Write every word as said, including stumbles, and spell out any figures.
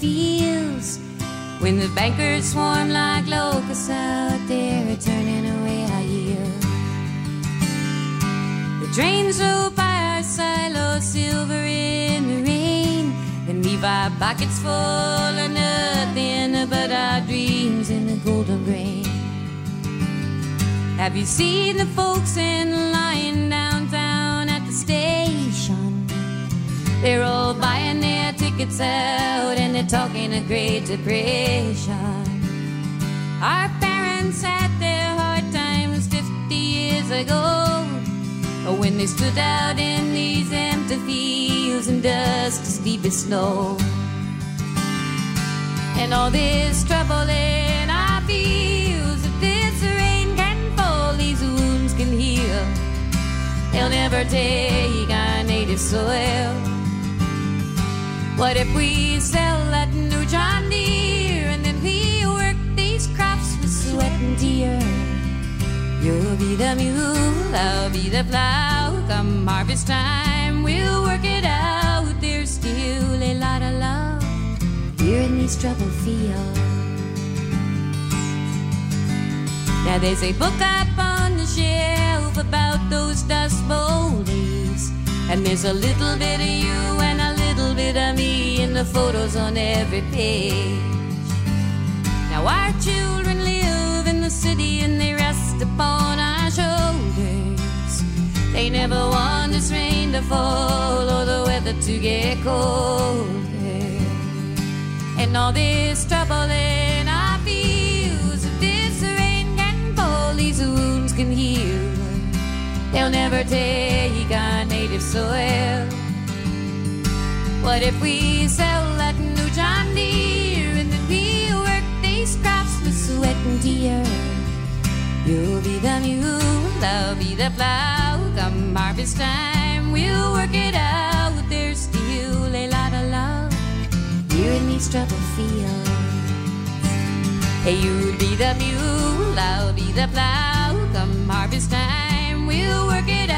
fields, when the bankers swarm like locusts out there, turning away our yield. The trains roll by our silos, silver in the rain, and leave our pockets full of nothing but our dreams in the golden grain. Have you seen the folks in line downtown at the station? They're all buying their tickets out and they're talking a Great Depression. Our parents had their hard times fifty years ago, when they stood out in these empty fields and dust as deep as snow. And all this trouble in our fields, if this rain can fall, these wounds can heal. They'll never take our native soil. What if we sell that new John Deere and then we work these crops with sweat and tear? You'll be the mule, I'll be the plow. Come harvest time, we'll work it out. There's still a lot of love here in these troubled fields. Now there's a book up on the shelf about those Dust Bowl days, and there's a little bit of you and a little bit of me in the photos on every page. Now our children live in the city and they rest upon our shoulders. They never want this rain to fall or the weather to get colder. And all this trouble in our fields, if this rain can fall, these wounds can heal. They'll never take our native soil. What if we sell that new John Deere and then we work these crops with sweat and tear? You'll be the mule, I'll be the plow. Come harvest time, we'll work it out. There's still a lot of love here in these troubled fields. Hey, you'll be the mule, I'll be the plow. Come harvest time, we'll work it out.